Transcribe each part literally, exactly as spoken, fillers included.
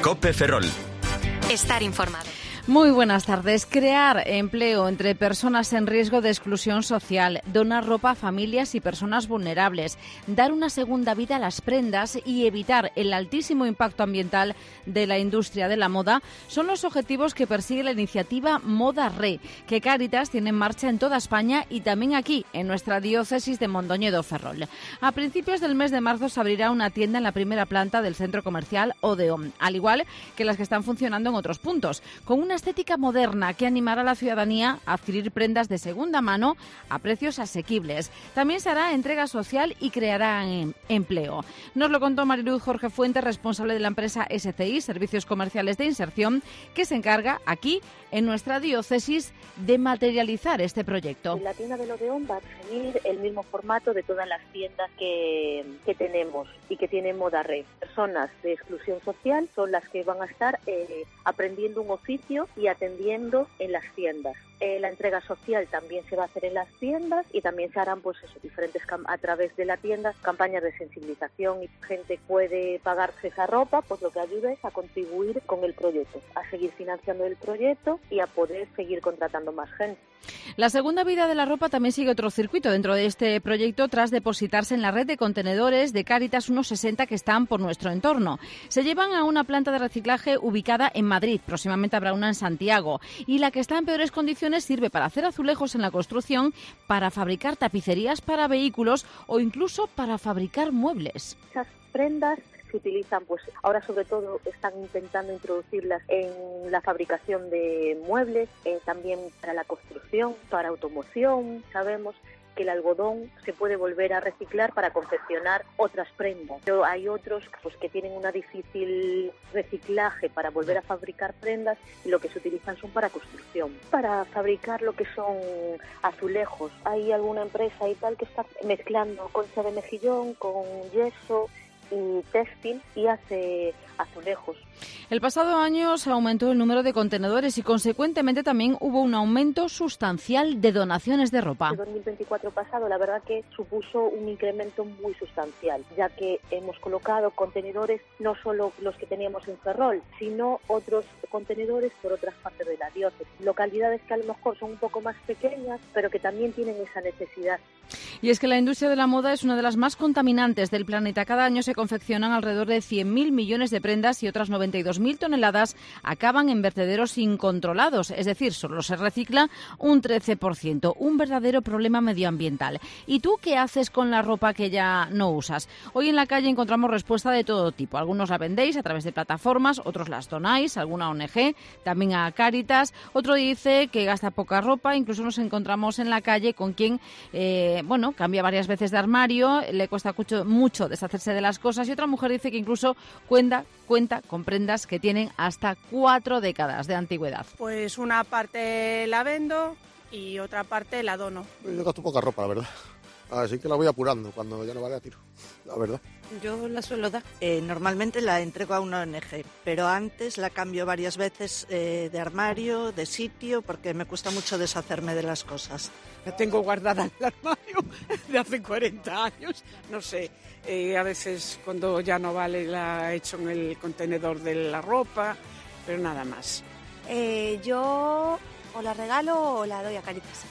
COPE Ferrol. Estar informado. Muy buenas tardes. Crear empleo entre personas en riesgo de exclusión social, donar ropa a familias y personas vulnerables, dar una segunda vida a las prendas y evitar el altísimo impacto ambiental de la industria de la moda son los objetivos que persigue la iniciativa Moda Re, que Cáritas tiene en marcha en toda España y también aquí, en nuestra diócesis de Mondoñedo Ferrol. A principios del mes de marzo se abrirá una tienda en la primera planta del centro comercial Odeón, al igual que las que están funcionando en otros puntos, con una estética moderna que animará a la ciudadanía a adquirir prendas de segunda mano a precios asequibles. También se hará entrega social y creará empleo. Nos lo contó Mariluz Jorge Fuentes, responsable de la empresa S C I, Servicios Comerciales de Inserción, que se encarga aquí, en nuestra diócesis, de materializar este proyecto. La tienda del Odeón va a seguir el mismo formato de todas las tiendas que, que tenemos y que tiene Moda Re. Personas de exclusión social son las que van a estar eh, aprendiendo un oficio y atendiendo en las tiendas. Eh, la entrega social también se va a hacer en las tiendas y también se harán pues eso, diferentes cam- a través de la tienda campañas de sensibilización y gente puede pagarse esa ropa, pues lo que ayuda es a contribuir con el proyecto, a seguir financiando el proyecto y a poder seguir contratando más gente. La segunda vida de la ropa también sigue otro circuito dentro de este proyecto tras depositarse en la red de contenedores de Cáritas, unos sesenta que están por nuestro entorno. Se llevan a una planta de reciclaje ubicada en Madrid, próximamente habrá una en Santiago, y la que está en peores condiciones sirve para hacer azulejos en la construcción, para fabricar tapicerías para vehículos o incluso para fabricar muebles. Esas prendas se utilizan, pues ahora sobre todo están intentando introducirlas en la fabricación de muebles, eh, también para la construcción, para automoción. Sabemos que el algodón se puede volver a reciclar para confeccionar otras prendas. Pero hay otros pues que tienen una difícil reciclaje para volver a fabricar prendas y lo que se utilizan son para construcción. Para fabricar lo que son azulejos, hay alguna empresa y tal que está mezclando concha de mejillón con yeso y textil y hace azulejos. El pasado año se aumentó el número de contenedores y consecuentemente también hubo un aumento sustancial de donaciones de ropa. El dos mil veinticuatro pasado la verdad que supuso un incremento muy sustancial, ya que hemos colocado contenedores no solo los que teníamos en Ferrol, sino otros contenedores por otras partes de la diócesis. Localidades que a lo mejor son un poco más pequeñas, pero que también tienen esa necesidad. Y es que la industria de la moda es una de las más contaminantes del planeta. Cada año se confeccionan alrededor de cien mil millones de prendas y otras noventa y dos mil toneladas acaban en vertederos incontrolados, es decir, solo se recicla un trece por ciento, un verdadero problema medioambiental. ¿Y tú qué haces con la ropa que ya no usas? Hoy en la calle encontramos respuesta de todo tipo. Algunos la vendéis a través de plataformas, otros las donáis, alguna O N G, también a Cáritas. Otro dice que gasta poca ropa, incluso nos encontramos en la calle con quien, eh, bueno, cambia varias veces de armario, le cuesta mucho, mucho deshacerse de las cosas, y otra mujer dice que incluso cuenta, cuenta con prendas que tienen hasta cuatro décadas de antigüedad. Pues una parte la vendo y otra parte la dono. Yo gasto poca ropa, la verdad. Así que la voy apurando cuando ya no vale a tiro, la verdad. Yo la suelo dar. Eh, normalmente la entrego a una O N G, pero antes la cambio varias veces eh, de armario, de sitio, porque me cuesta mucho deshacerme de las cosas. La tengo guardada en el armario de hace cuarenta años, no sé. Eh, a veces cuando ya no vale la echo en el contenedor de la ropa, pero nada más. Eh, yo o la regalo o la doy a Cáritas.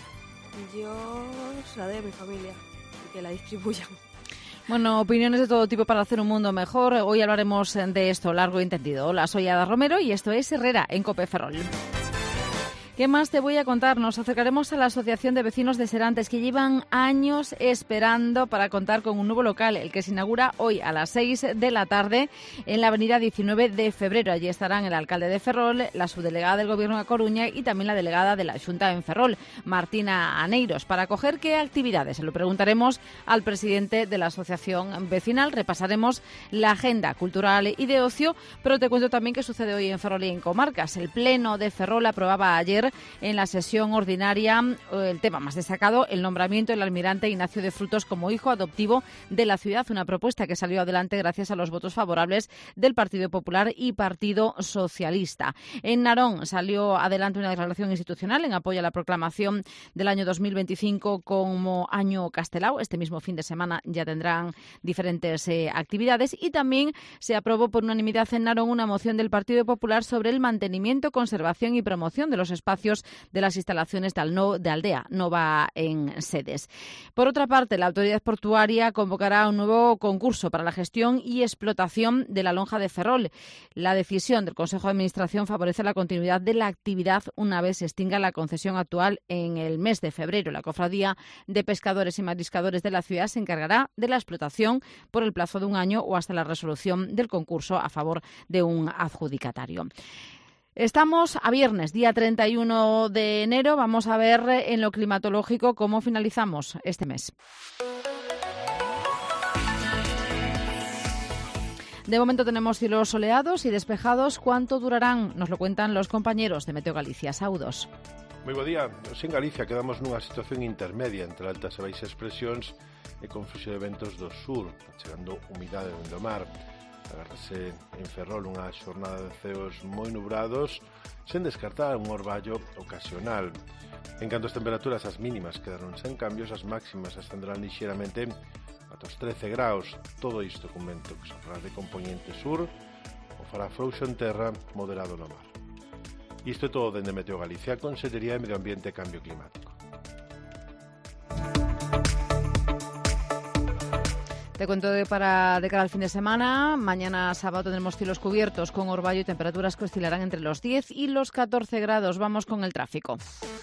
Yo se la doy a mi familia, que la distribuyan. Bueno, opiniones de todo tipo para hacer un mundo mejor. Hoy hablaremos de esto largo y entendido. Hola, soy Ada Romero y esto es Herrera en COPE Ferrol. ¿Qué más te voy a contar? Nos acercaremos a la Asociación de Vecinos de Serantes, que llevan años esperando para contar con un nuevo local, el que se inaugura hoy a las seis de la tarde en la avenida diecinueve de febrero. Allí estarán el alcalde de Ferrol, la subdelegada del Gobierno de Coruña y también la delegada de la Xunta en Ferrol, Martina Aneiros. Para acoger qué actividades, se lo preguntaremos al presidente de la Asociación Vecinal. Repasaremos la agenda cultural y de ocio, pero te cuento también qué sucede hoy en Ferrol y en comarcas. El Pleno de Ferrol aprobaba ayer ayer en la sesión ordinaria el tema más destacado, el nombramiento del almirante Ignacio de Frutos como hijo adoptivo de la ciudad, una propuesta que salió adelante gracias a los votos favorables del Partido Popular y Partido Socialista. En Narón salió adelante una declaración institucional en apoyo a la proclamación del año dos mil veinticinco como año Castelao. Este mismo fin de semana ya tendrán diferentes eh, actividades, y también se aprobó por unanimidad en Narón una moción del Partido Popular sobre el mantenimiento, conservación y promoción de los espacios de las instalaciones de, Alno, de Aldea Nova en Sedes. Por otra parte, la autoridad portuaria convocará un nuevo concurso para la gestión y explotación de la lonja de Ferrol. La decisión del Consejo de Administración favorece la continuidad de la actividad una vez se extinga la concesión actual en el mes de febrero. La Cofradía de Pescadores y Mariscadores de la ciudad se encargará de la explotación por el plazo de un año o hasta la resolución del concurso a favor de un adjudicatario. Estamos a viernes, día treinta y uno de enero. Vamos a ver en lo climatológico cómo finalizamos este mes. De momento tenemos cielos soleados y despejados. ¿Cuánto durarán? Nos lo cuentan los compañeros de Meteo Galicia. Saudos. Moi bo día. En Galicia quedamos nunha situación intermedia entre altas e baixas presións e con fluxo de ventos do sur, chegando humidade dende o mar. Agárrase en Ferrol unha xornada de ceos moi nubrados, sen descartar un orballo ocasional. En canto as temperaturas, as mínimas quedaron sen cambios, as máximas ascenderán lixeramente ata os trece graus. Todo isto con vento que soprará de componente sur, o fará frouxo en terra, moderado no mar. Isto é todo dende Meteo Galicia, Consellería de Medio Ambiente e Cambio Climático. Te cuento de, para, de cara al fin de semana. Mañana sábado tendremos cielos cubiertos con orvallo y temperaturas que oscilarán entre los diez y los catorce grados. Vamos con el tráfico.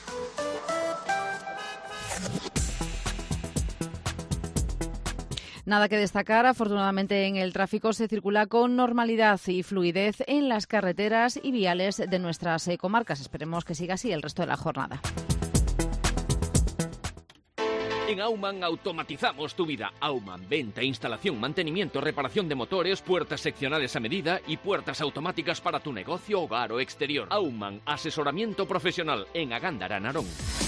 Nada que destacar, afortunadamente en el tráfico se circula con normalidad y fluidez en las carreteras y viales de nuestras eh, comarcas. Esperemos que siga así el resto de la jornada. En Aumann automatizamos tu vida. Aumann, venta, instalación, mantenimiento, reparación de motores, puertas seccionales a medida y puertas automáticas para tu negocio, hogar o exterior. Aumann, asesoramiento profesional en Agándara, Narón.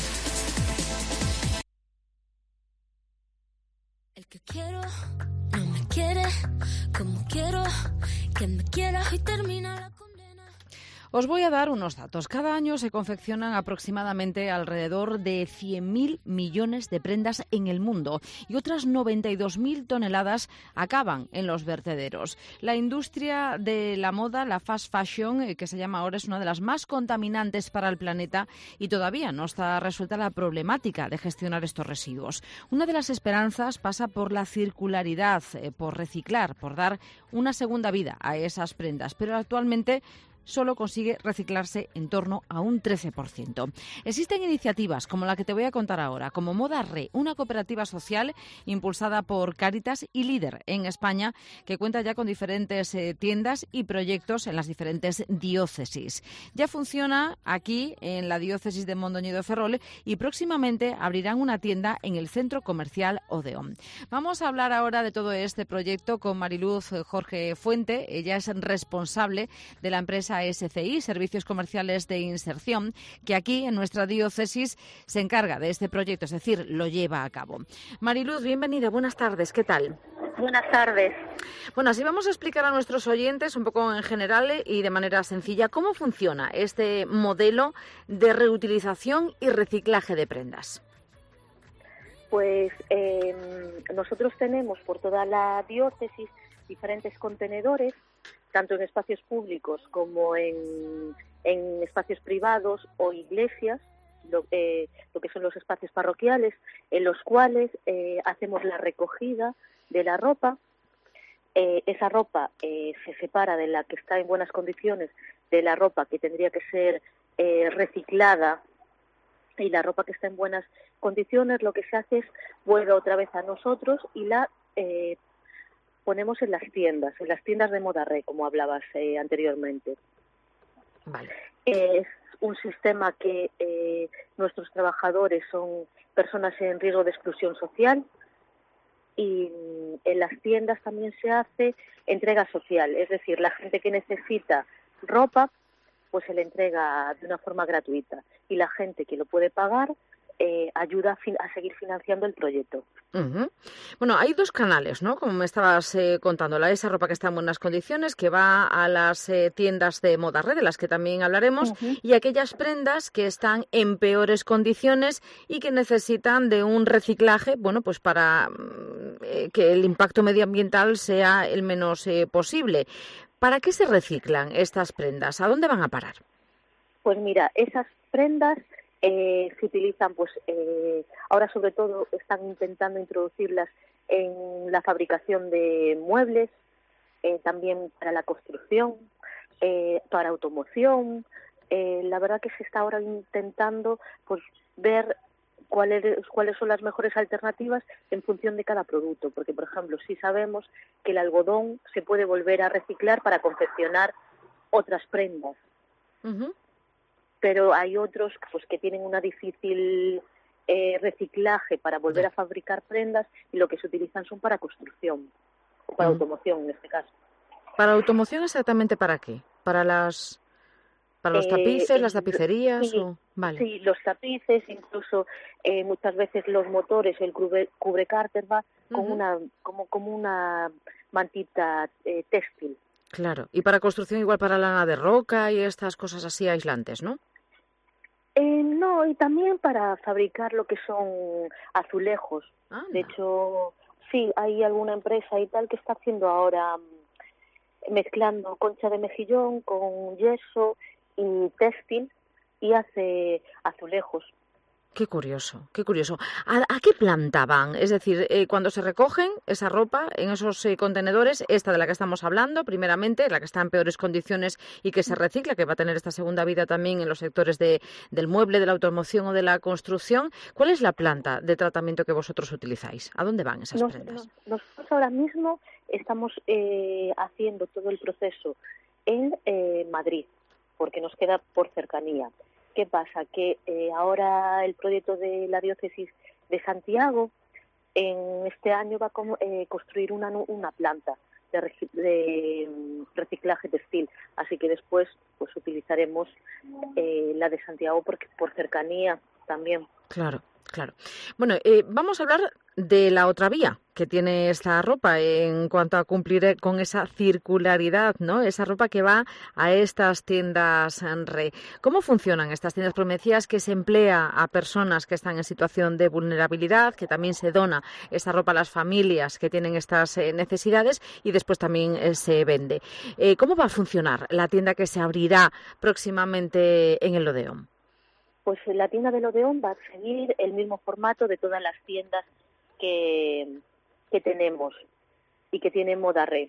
El que quiero no me quiere como quiero que me quiera y termina la condena. Os voy a dar unos datos. Cada año se confeccionan aproximadamente alrededor de cien mil millones de prendas en el mundo y otras noventa y dos mil toneladas acaban en los vertederos. La industria de la moda, la fast fashion, que se llama ahora, es una de las más contaminantes para el planeta y todavía no está resuelta la problemática de gestionar estos residuos. Una de las esperanzas pasa por la circularidad, eh, por reciclar, por dar una segunda vida a esas prendas, pero actualmente solo consigue reciclarse en torno a un trece por ciento. Existen iniciativas como la que te voy a contar ahora, como Moda Re, una cooperativa social impulsada por Cáritas y líder en España, que cuenta ya con diferentes eh, tiendas y proyectos en las diferentes diócesis. Ya funciona aquí en la diócesis de Mondoñedo Ferrol y próximamente abrirán una tienda en el centro comercial Odeón. Vamos a hablar ahora de todo este proyecto con Mariluz Jorge Fuente. Ella es responsable de la empresa S C I, Servicios Comerciales de Inserción, que aquí en nuestra diócesis se encarga de este proyecto, es decir, lo lleva a cabo. Mariluz, bienvenida, buenas tardes, ¿qué tal? Buenas tardes. Bueno, así vamos a explicar a nuestros oyentes un poco en general y de manera sencilla cómo funciona este modelo de reutilización y reciclaje de prendas. Pues eh, nosotros tenemos por toda la diócesis diferentes contenedores, tanto en espacios públicos como en, en espacios privados o iglesias, lo, eh, lo que son los espacios parroquiales, en los cuales eh, hacemos la recogida de la ropa. Eh, esa ropa eh, se separa de la que está en buenas condiciones de la ropa que tendría que ser eh, reciclada, y la ropa que está en buenas condiciones lo que se hace es vuelve otra vez a nosotros y la eh, ponemos en las tiendas, en las tiendas de Moda Re, como hablabas eh, anteriormente. Vale. Es un sistema que eh, nuestros trabajadores son personas en riesgo de exclusión social, y en las tiendas también se hace entrega social, es decir, la gente que necesita ropa pues se le entrega de una forma gratuita y la gente que lo puede pagar eh, ayuda a, fin- a seguir financiando el proyecto. Uh-huh. Bueno, hay dos canales, ¿no? Como me estabas eh, contando, la esa ropa que está en buenas condiciones, que va a las eh, tiendas de moda red, de las que también hablaremos, uh-huh. y aquellas prendas que están en peores condiciones y que necesitan de un reciclaje, bueno, pues para eh, que el impacto medioambiental sea el menos eh, posible. ¿Para qué se reciclan estas prendas? ¿A dónde van a parar? Pues mira, esas prendas Eh, se utilizan, pues eh, ahora sobre todo están intentando introducirlas en la fabricación de muebles, eh, también para la construcción, eh, para automoción. Eh, la verdad que se está ahora intentando pues ver cuáles cuáles son las mejores alternativas en función de cada producto, porque por ejemplo sí sabemos que el algodón se puede volver a reciclar para confeccionar otras prendas. Uh-huh. Pero hay otros pues que tienen una difícil eh, reciclaje para volver a fabricar prendas y lo que se utilizan son para construcción o para mm. automoción en este caso. ¿Para automoción exactamente para qué? ¿Para las para los tapices, eh, las tapicerías? Sí, o... vale. sí, los tapices, incluso eh, muchas veces los motores, el cubre, cubrecárter va uh-huh. con una como como una mantita eh, textil. Claro, y para construcción igual para lana de roca y estas cosas así aislantes, ¿no? Eh, no, y también para fabricar lo que son azulejos. Ah, de no. hecho, sí, hay alguna empresa y tal que está haciendo ahora, mezclando concha de mejillón con yeso y textil y hace azulejos. Qué curioso, qué curioso. ¿A, a qué planta van? Es decir, eh, cuando se recogen esa ropa en esos eh, contenedores, esta de la que estamos hablando, primeramente, la que está en peores condiciones y que se recicla, que va a tener esta segunda vida también en los sectores de, del mueble, de la automoción o de la construcción, ¿cuál es la planta de tratamiento que vosotros utilizáis? ¿A dónde van esas Nos, prendas? No, nosotros ahora mismo estamos eh, haciendo todo el proceso en eh, Madrid, porque nos queda por cercanía. ¿Qué pasa? Que eh, ahora el proyecto de la diócesis de Santiago en este año va a como, eh, construir una, una planta de, rec- de reciclaje textil, así que después pues utilizaremos eh, la de Santiago porque por cercanía también. Claro, claro. Bueno, eh, vamos a hablar de la otra vía que tiene esta ropa en cuanto a cumplir con esa circularidad, ¿no? Esa ropa que va a estas tiendas re. ¿Cómo funcionan estas tiendas? Porque me decías que se emplea a personas que están en situación de vulnerabilidad, que también se dona esa ropa a las familias que tienen estas eh, necesidades y después también eh, se vende. Eh, ¿Cómo va a funcionar la tienda que se abrirá próximamente en el Odeón? Pues la tienda del Odeón va a seguir el mismo formato de todas las tiendas que, que tenemos y que tiene Moda Red,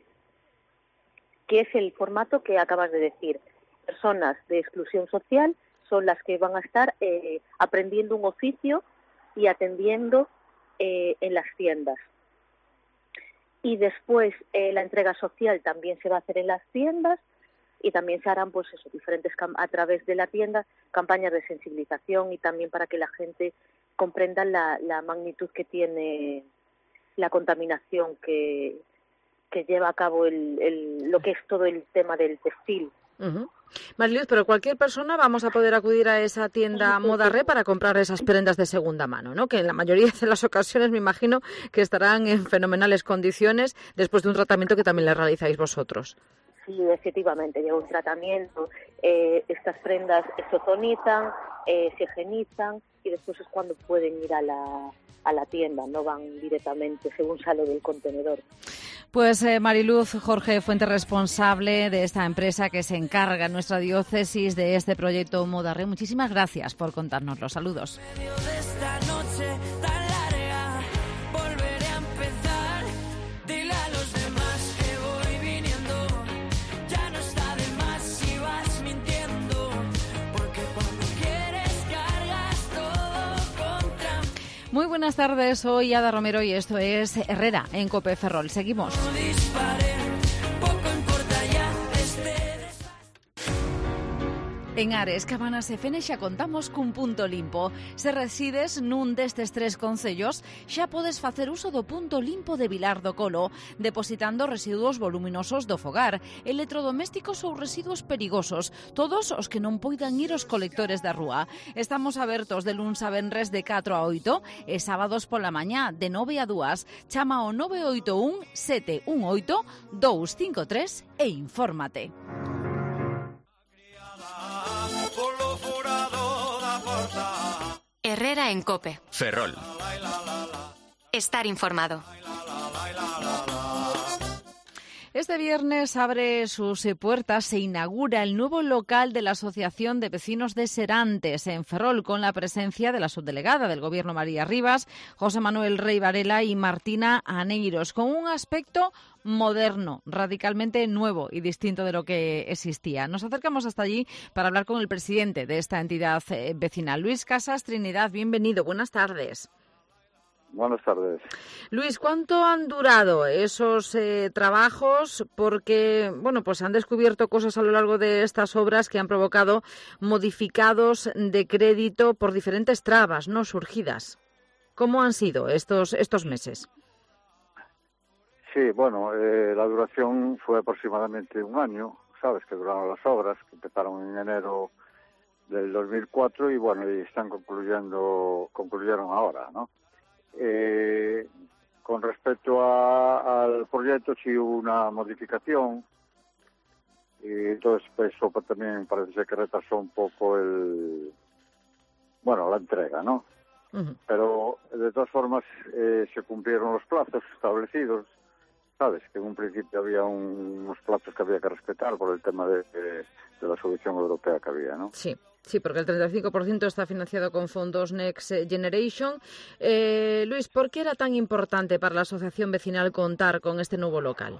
que es el formato que acabas de decir. Personas de exclusión social son las que van a estar eh, aprendiendo un oficio y atendiendo eh, en las tiendas. Y después eh, la entrega social también se va a hacer en las tiendas y también se harán pues eso, diferentes cam- a través de la tienda campañas de sensibilización y también para que la gente comprenda la, la magnitud que tiene la contaminación que, que lleva a cabo el, el, lo que es todo el tema del textil. Uh-huh. Mariluz, pero cualquier persona vamos a poder acudir a esa tienda Moda Red para comprar esas prendas de segunda mano, ¿no? Que en la mayoría de las ocasiones me imagino que estarán en fenomenales condiciones después de un tratamiento que también le realizáis vosotros. Sí, efectivamente, lleva un tratamiento, eh, estas prendas se ozonizan, eh, se higienizan y después es cuando pueden ir a la, a la tienda, no van directamente según sale del contenedor. Pues eh, Mariluz Jorge Fuente, responsable de esta empresa que se encarga en nuestra diócesis de este proyecto Moda Red, muchísimas gracias por contárnoslo. Saludos. Muy buenas tardes, soy Ada Romero y esto es Herrera en COPE Ferrol. Seguimos. En Ares, Cabanas e Fene xa contamos cun punto limpo. Se resides nun destes tres concellos, xa podes facer uso do punto limpo de Vilar do Colo, depositando residuos voluminosos do fogar, electrodomésticos ou residuos perigosos, todos os que non poidan ir aos colectores da rúa. Estamos abertos de luns a venres de catro a oito e sábados pola mañá de nove a dúas. Chama ao nove oito un sete un oito dous cinco tres e infórmate. Herrera en COPE. Ferrol. Estar informado. Este viernes abre sus puertas, se inaugura el nuevo local de la Asociación de Vecinos de Serantes en Ferrol, con la presencia de la subdelegada del Gobierno María Rivas, José Manuel Rey Varela y Martina Aneiros, con un aspecto moderno, radicalmente nuevo y distinto de lo que existía. Nos acercamos hasta allí para hablar con el presidente de esta entidad vecinal, Luis Casas Trinidad. Bienvenido, buenas tardes. Buenas tardes. Luis, ¿cuánto han durado esos eh, trabajos? Porque, bueno, pues han descubierto cosas a lo largo de estas obras que han provocado modificados de crédito por diferentes trabas, ¿no?, surgidas. ¿Cómo han sido estos estos meses? Sí, bueno, eh, la duración fue aproximadamente un año, sabes, que duraron las obras, que empezaron en enero del dos mil cuatro y, bueno, y están concluyendo, concluyeron ahora, ¿no? Eh, con respecto a, al proyecto, sí hubo una modificación y entonces pues, eso también parece ser que retrasó un poco el, bueno, la entrega, ¿no? Uh-huh. Pero de todas formas eh, se cumplieron los plazos establecidos, sabes, que en un principio había un, unos plazos que había que respetar por el tema de, de, de la solución europea que había, ¿no? Sí. Sí, porque el treinta y cinco por ciento está financiado con fondos Next Generation. Eh, Luis, ¿por qué era tan importante para la asociación vecinal contar con este nuevo local?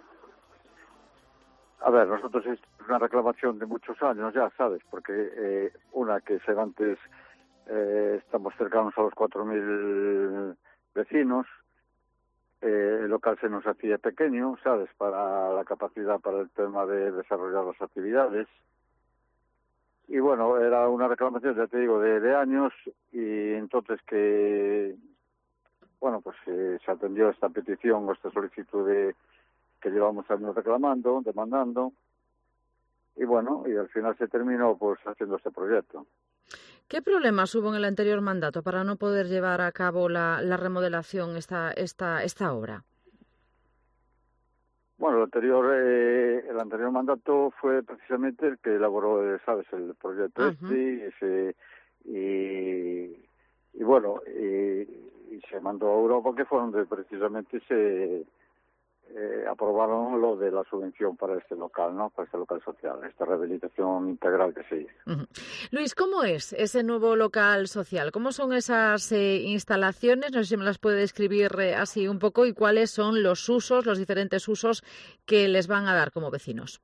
A ver, nosotros es una reclamación de muchos años ya, ¿sabes? Porque eh, una, que Serantes eh, estamos cercanos a los cuatro mil vecinos, eh, el local se nos hacía pequeño, ¿sabes? Para la capacidad para el tema de desarrollar las actividades. Y bueno, era una reclamación, ya te digo, de, de años, y entonces que, bueno, pues eh, se atendió esta petición o esta solicitud de, que llevamos años reclamando, demandando, y bueno, y al final se terminó pues haciendo este proyecto. ¿Qué problemas hubo en el anterior mandato para no poder llevar a cabo la, la remodelación, esta, esta, esta obra? Bueno, el anterior, eh, el anterior mandato fue precisamente el que elaboró, eh, sabes, el proyecto uh-huh. este, y, ese, y, y bueno, y, y se mandó a Europa, que fue donde precisamente se eh, aprobaron lo de la subvención para este local, ¿no? Para este local social, esta rehabilitación integral que se hizo. Uh-huh. Luis, ¿cómo es ese nuevo local social? ¿Cómo son esas eh, instalaciones? No sé si me las puede describir eh, así un poco, y cuáles son los usos, los diferentes usos que les van a dar como vecinos.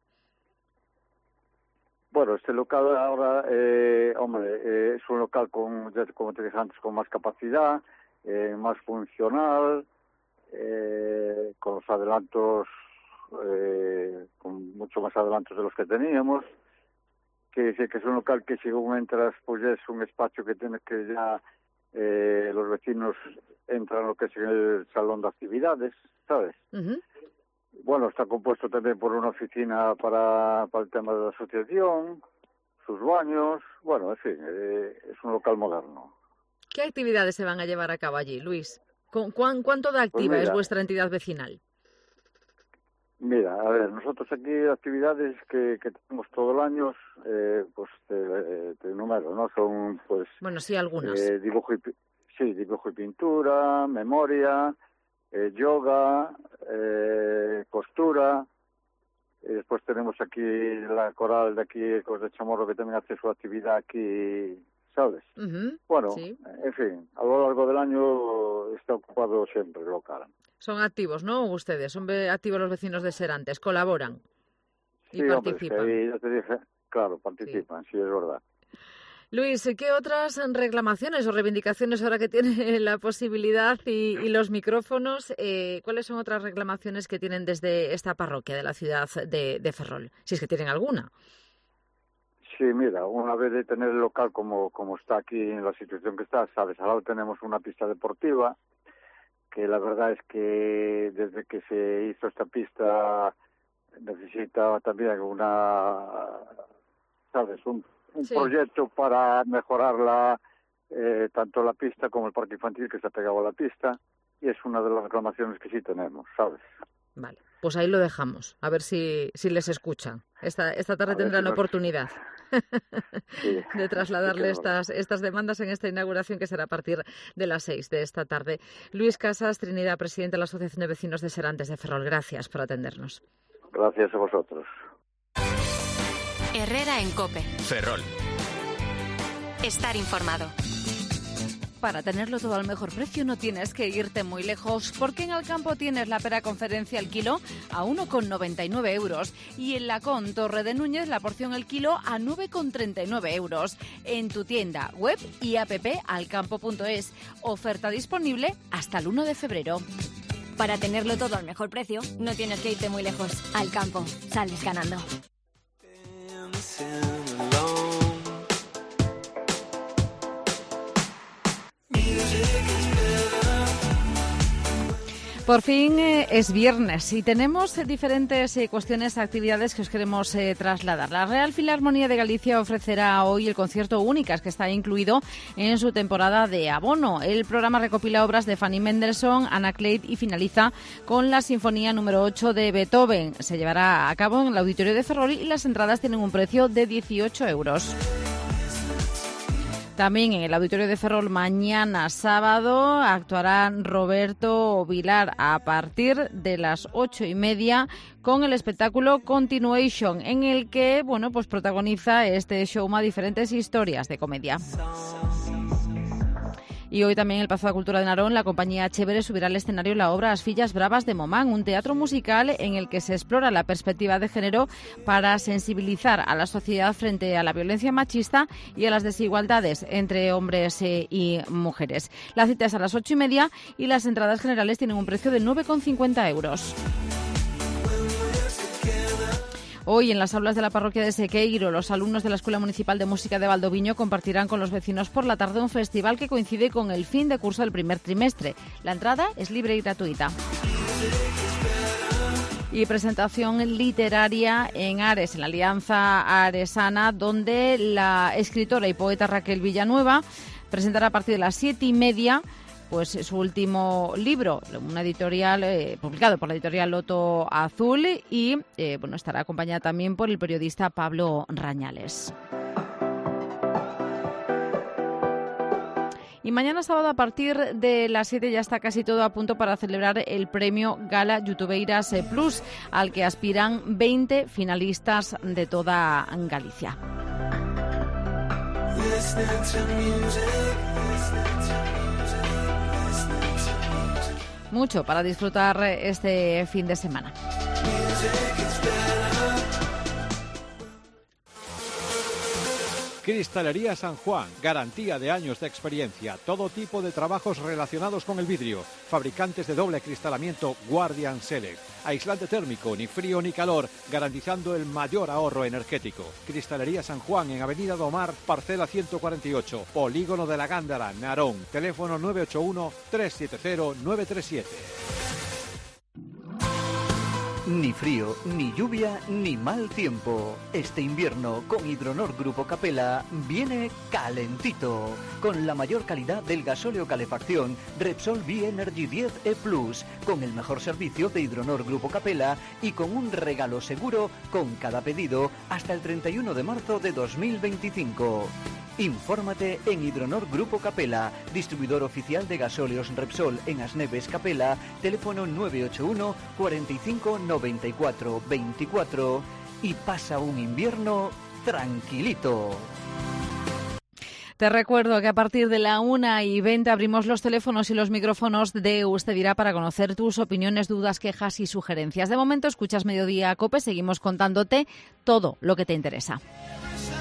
Bueno, este local ahora, eh, hombre, eh, es un local con, como te dije antes, con más capacidad, eh, más funcional, Eh, con los adelantos, eh, con mucho más adelantos de los que teníamos, que dice que es un local que según entras, pues es un espacio que tienes que ya eh, los vecinos entran en lo que es el salón de actividades, ¿sabes? Uh-huh. Bueno, está compuesto también por una oficina para, para el tema de la asociación, sus baños, bueno, en fin, eh, es un local moderno. ¿Qué actividades se van a llevar a cabo allí, Luis? ¿Cuán, ¿Cuánto de activa pues mira, es vuestra entidad vecinal? Mira, a ver, nosotros aquí actividades que, que tenemos todo el año, eh, pues te, te enumero, ¿no? Son, pues... Bueno, sí, algunas. Eh, dibujo y, sí, dibujo y pintura, memoria, eh, yoga, eh, costura. Y después tenemos aquí la coral de aquí, de Chamorro, que también hace su actividad aquí, ¿sabes? Uh-huh, bueno, sí. En fin, a lo largo del año está ocupado siempre el local. Son activos, ¿no? Ustedes, son activos los vecinos de Serantes, colaboran y sí, participan. Hombre, es que ya te dije, claro, participan, sí. sí, es verdad. Luis, ¿qué otras reclamaciones o reivindicaciones, ahora que tiene la posibilidad y, y los micrófonos, eh, cuáles son otras reclamaciones que tienen desde esta parroquia de la ciudad de, de Ferrol? Si es que tienen alguna. Sí, mira, una vez de tener el local como, como está aquí en la situación que está, sabes, al lado tenemos una pista deportiva, que la verdad es que desde que se hizo esta pista necesita también una, sabes, un, un sí. proyecto para mejorarla, eh, tanto la pista como el parque infantil que se ha pegado a la pista, y es una de las reclamaciones que sí tenemos, ¿sabes? Vale, pues ahí lo dejamos, a ver si, si les escuchan. Esta, esta tarde tendrán si nos... oportunidad sí, de trasladarle sí estas, estas demandas en esta inauguración que será a partir de las seis de esta tarde. Luis Casas, Trinidad, presidente de la Asociación de Vecinos de Serantes de Ferrol, gracias por atendernos. Gracias a vosotros. Herrera en COPE. Ferrol. Estar informado. Para tenerlo todo al mejor precio no tienes que irte muy lejos, porque en Alcampo tienes la pera conferencia al kilo a uno con noventa y nueve euros y en Lacón Torre de Núñez la porción al kilo a nueve con treinta y nueve euros. En tu tienda web y app alcampo punto es. Oferta disponible hasta el uno de febrero. Para tenerlo todo al mejor precio no tienes que irte muy lejos. Alcampo, sales ganando. Por fin eh, es viernes y tenemos eh, diferentes eh, cuestiones, actividades que os queremos eh, trasladar. La Real Filarmonía de Galicia ofrecerá hoy el concierto Únicas, que está incluido en su temporada de abono. El programa recopila obras de Fanny Mendelssohn, Anna Cleid y finaliza con la Sinfonía número ocho de Beethoven. Se llevará a cabo en el Auditorio de Ferrol y las entradas tienen un precio de dieciocho euros. También en el Auditorio de Ferrol mañana sábado actuará Roberto Vilar a partir de las ocho y media con el espectáculo Continuation, en el que bueno pues protagoniza este showman diferentes historias de comedia. Y hoy también en el Pazo de Cultura de Narón la compañía Chévere subirá al escenario la obra As fillas bravas de Momán, un teatro musical en el que se explora la perspectiva de género para sensibilizar a la sociedad frente a la violencia machista y a las desigualdades entre hombres y mujeres. La cita es a las ocho y media y las entradas generales tienen un precio de nueve con cincuenta euros. Hoy, en las aulas de la parroquia de Sequeiro, los alumnos de la Escuela Municipal de Música de Valdoviño compartirán con los vecinos por la tarde un festival que coincide con el fin de curso del primer trimestre. La entrada es libre y gratuita. Y presentación literaria en Ares, en la Alianza Aresana, donde la escritora y poeta Raquel Villanueva presentará a partir de las siete y media pues su último libro, una editorial eh, publicado por la editorial Loto Azul y eh, bueno estará acompañada también por el periodista Pablo Rañales. Y mañana sábado a partir de las siete ya está casi todo a punto para celebrar el premio Gala Youtubeiras Plus, al que aspiran veinte finalistas de toda Galicia. Mucho para disfrutar este fin de semana. Cristalería San Juan, garantía de años de experiencia, todo tipo de trabajos relacionados con el vidrio, fabricantes de doble cristalamiento Guardian Select, aislante térmico, ni frío ni calor, garantizando el mayor ahorro energético. Cristalería San Juan en Avenida do Mar, parcela ciento cuarenta y ocho, Polígono de la Gándara, Narón, teléfono nueve ocho uno, tres siete cero, nueve tres siete. Ni frío, ni lluvia, ni mal tiempo. Este invierno con Hidronor Grupo Capella viene calentito, con la mayor calidad del gasóleo calefacción Repsol V Energy diez E Plus, con el mejor servicio de Hidronor Grupo Capella y con un regalo seguro con cada pedido hasta el treinta y uno de marzo de dos mil veinticinco. Infórmate en Hidronor Grupo Capella, distribuidor oficial de gasóleos Repsol en Asneves Capella, teléfono nueve ocho uno, cuarenta y cinco, noventa y cuatro, veinticuatro y pasa un invierno tranquilito. Te recuerdo que a partir de la una y veinte abrimos los teléfonos y los micrófonos de Usted Dirá para conocer tus opiniones, dudas, quejas y sugerencias. De momento escuchas Mediodía COPE, seguimos contándote todo lo que te interesa.